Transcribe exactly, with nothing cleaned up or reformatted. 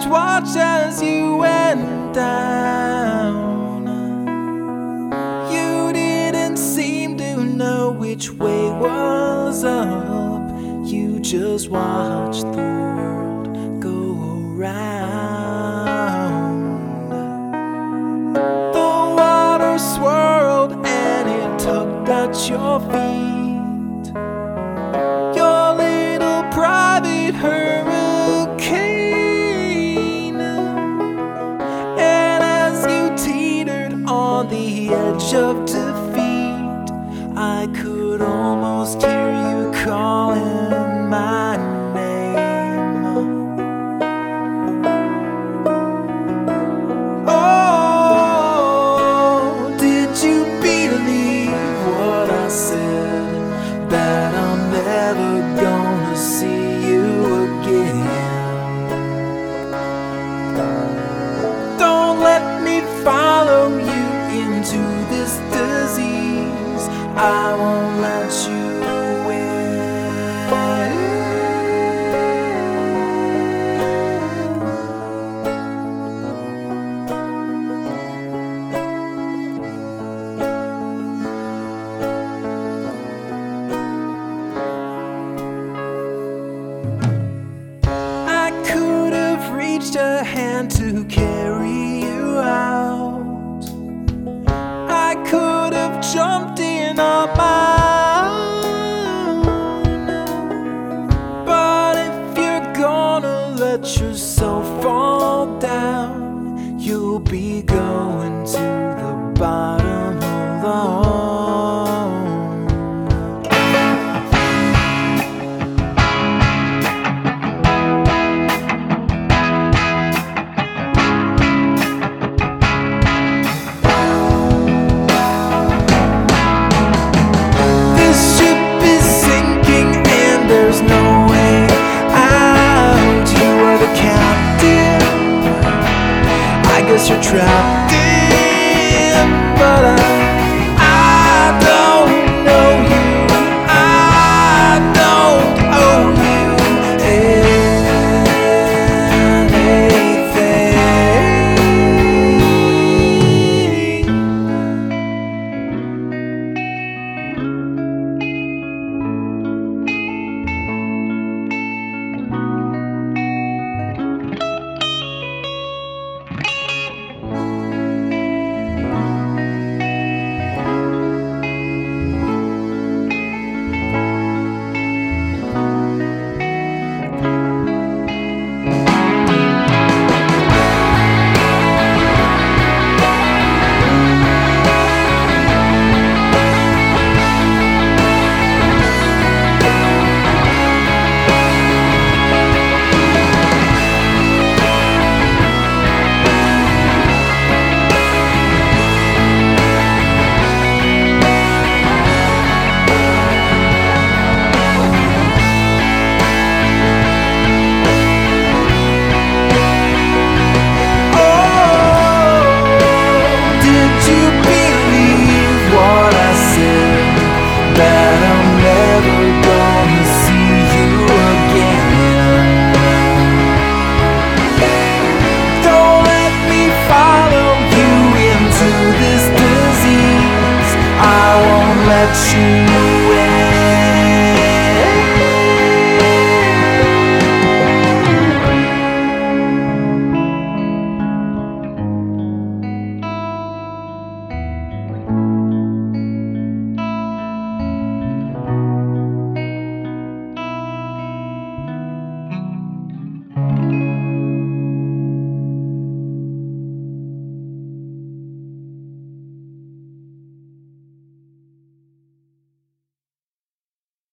just watched as you went down. You didn't seem to know which way was up. You just watched the world go around. The water swirled and it tugged at your feet. Your little private hurricane. And as you teetered on the edge of defeat, I could almost hear you calling my name. Oh, did you believe what I said, that I'm never gonna see you again? Don't let me follow you into this disease. I won't let you win. I could have reached a hand to carry you out. I could have jumped in on my own. But if you're gonna let yourself fall down, you'll be going to the bottom alone. There's no way out. You are the captain. I guess you're trapped in, but I, I don't know you. I don't owe you let you